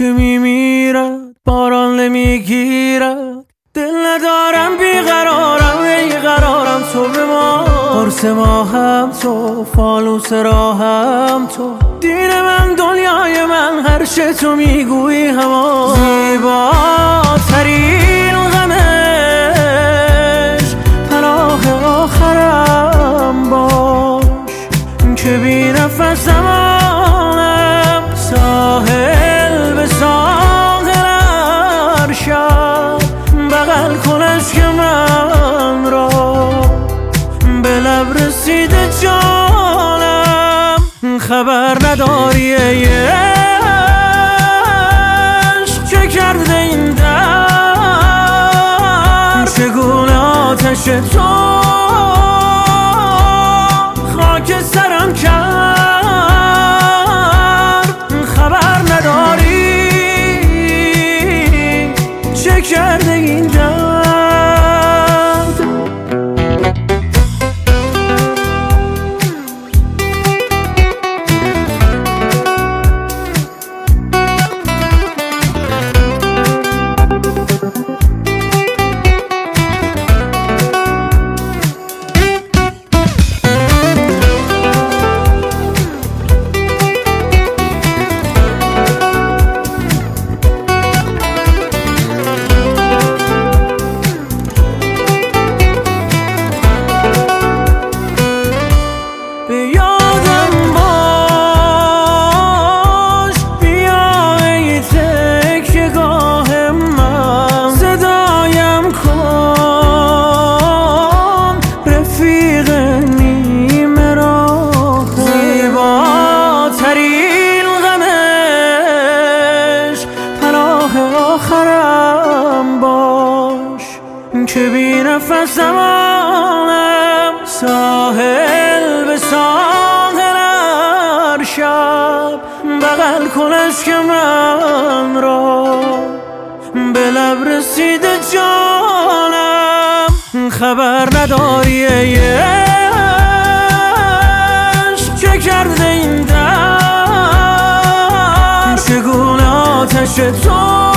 که میمیرد باران نمیگیرد، دل ندارم بیقرارم ای قرارم تو به ما، قرص ماهم تو، فانوس راهم تو، دین من دنیای من، هر چه تو میگویی همان. زیباترین غمش پناه آخرم باش، که بی نفسمانم ساحل به ساحل ارشد، بغل کنش که من را به لب رسیده جانم. خبر نداری ای عشق چه کرده این در، چگونه آتش تو خاک سرم کرد. خبر نداری چه کرده این درد. آخرم باش که بی نفسمانم ساحل به ساحل ارشد، بغل کنش که من را به لب رسیده جانم. خبر نداری ای عشق چه کرده این در، چگونه آتش تو